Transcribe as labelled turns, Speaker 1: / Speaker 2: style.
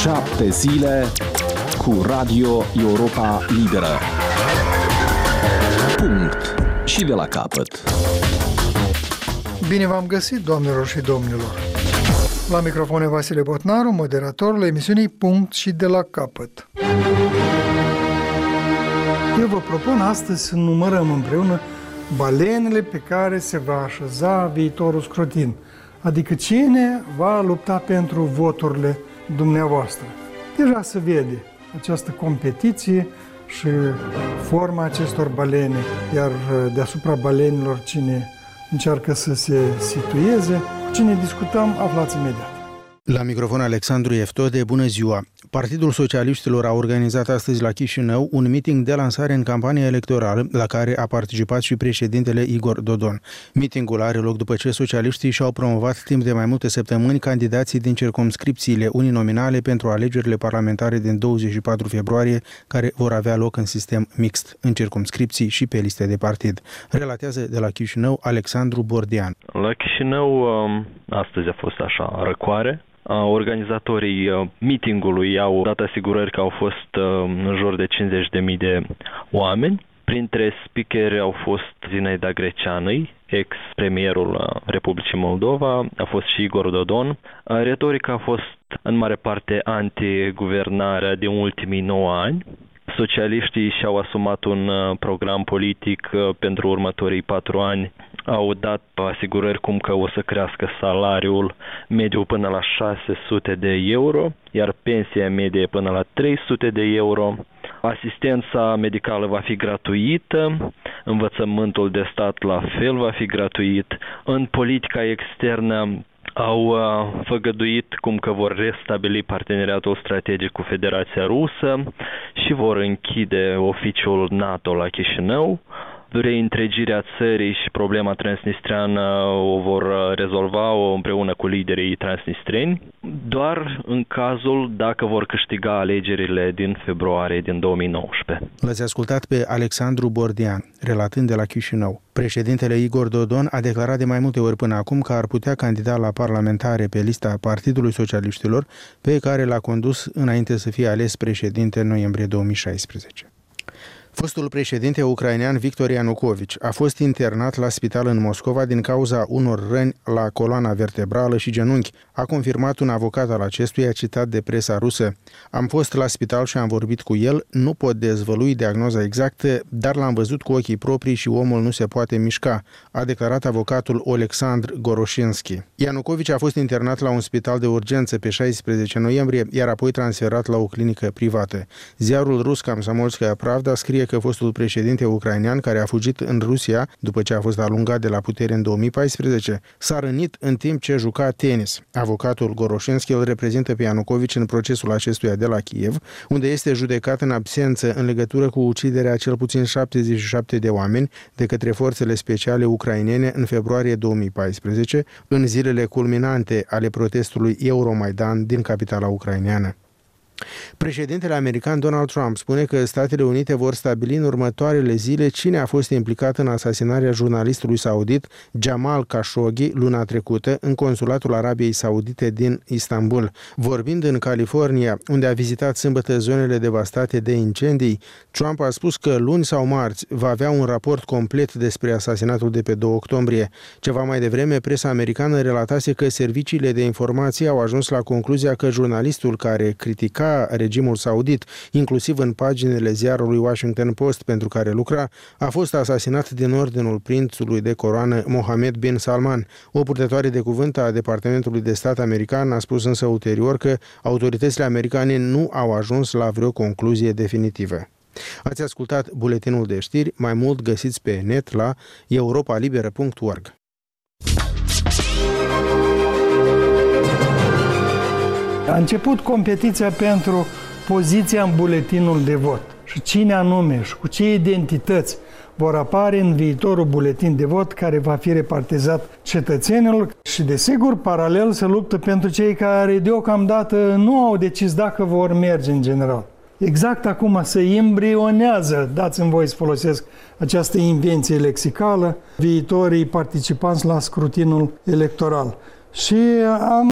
Speaker 1: 7 zile cu Radio Europa Liberă. Punct. Și de la capăt.
Speaker 2: Bine v-am găsit, doamnelor și domnilor. La microfon Vasile Botnaru, moderatorul emisiunii Punct și de la capăt. Eu vă propun astăzi să numărăm împreună balenele pe care se va așeza viitorul scrutin, adică cine va lupta pentru voturile dumneavoastră. Deja se vede această competiție și forma acestor balene, iar deasupra balenelor cine încearcă să se situeze, cu cine discutăm, aflați imediat.
Speaker 3: La microfon Alexandru Eftode, bună ziua! Partidul Socialiștilor a organizat astăzi la Chișinău un meeting de lansare în campania electorală, la care a participat și președintele Igor Dodon. Meetingul are loc după ce socialiștii și-au promovat timp de mai multe săptămâni candidații din circumscripțiile uninominale pentru alegerile parlamentare din 24 februarie, care vor avea loc în sistem mixt, în circumscripții și pe liste de partid. Relatează de la Chișinău Alexandru Bordean.
Speaker 4: La Chișinău astăzi a fost așa răcoare. Organizatorii meetingului au dat asigurări că au fost în jur de 50.000 de oameni. Printre speakeri au fost Zinaida Greceanăi, ex-premierul Republicii Moldova, a fost și Igor Dodon. Retorica a fost în mare parte anti-guvernarea din ultimii 9 ani. Socialiștii și-au asumat un program politic pentru următorii 4 ani. Au dat asigurări cum că o să crească salariul mediu până la 600 de euro, iar pensia medie până la 300 de euro. Asistența medicală va fi gratuită, învățământul de stat la fel va fi gratuit. În politica externă au făgăduit cum că vor restabili parteneriatul strategic cu Federația Rusă și vor închide oficiul NATO la Chișinău. Reîntregirea țării și problema transnistreană o vor rezolva împreună cu liderii transnistreni, doar în cazul dacă vor câștiga alegerile din februarie din 2019.
Speaker 3: L-ați ascultat pe Alexandru Bordean, relatând de la Chișinău. Președintele Igor Dodon a declarat de mai multe ori până acum că ar putea candida la parlamentare pe lista Partidului Socialiștilor, pe care l-a condus înainte să fie ales președinte în noiembrie 2016. Fostul președinte ucrainean Victor Ianukovici a fost internat la spital în Moscova din cauza unor răni la coloana vertebrală și genunchi, a confirmat un avocat al acestuia citat de presa rusă. Am fost la spital și am vorbit cu el, nu pot dezvălui diagnoza exactă, dar l-am văzut cu ochii proprii și omul nu se poate mișca, a declarat avocatul Oleksandr Goroshinski. Ianukovici a fost internat la un spital de urgență pe 16 noiembrie, iar apoi transferat la o clinică privată. Ziarul rus Komsomolskaya Pravda scrie că fostul președinte ucrainean, care a fugit în Rusia după ce a fost alungat de la putere în 2014, s-a rănit în timp ce juca tenis. Avocatul Goroshinski îl reprezintă pe Ianukovici în procesul acestuia de la Kiev, unde este judecat în absență în legătură cu uciderea cel puțin 77 de oameni de către forțele speciale ucrainene în februarie 2014, în zilele culminante ale protestului Euromaidan din capitala ucraineană. Președintele american Donald Trump spune că Statele Unite vor stabili în următoarele zile cine a fost implicat în asasinarea jurnalistului saudit Jamal Khashoggi luna trecută în consulatul Arabiei Saudite din Istanbul. Vorbind în California, unde a vizitat sâmbătă zonele devastate de incendii, Trump a spus că luni sau marți va avea un raport complet despre asasinatul de pe 2 octombrie. Ceva mai devreme, presa americană relatase că serviciile de informație au ajuns la concluzia că jurnalistul care critica regimul saudit, inclusiv în paginile ziarului Washington Post pentru care lucra, a fost asasinat din ordinul prințului de coroană Mohammed bin Salman. O purtătoare de cuvânt a Departamentului de Stat american a spus însă ulterior că autoritățile americane nu au ajuns la vreo concluzie definitivă. Ați ascultat buletinul de știri, mai mult găsiți pe net la europalibera.org.
Speaker 2: A început competiția pentru poziția în buletinul de vot și cine anume și cu ce identități vor apare în viitorul buletin de vot care va fi repartizat cetățenilor și, desigur, paralel se luptă pentru cei care deocamdată nu au decis dacă vor merge în general. Exact acum se embrionează, dați-mi voie să folosesc această invenție lexicală, viitorii participanți la scrutinul electoral. Și am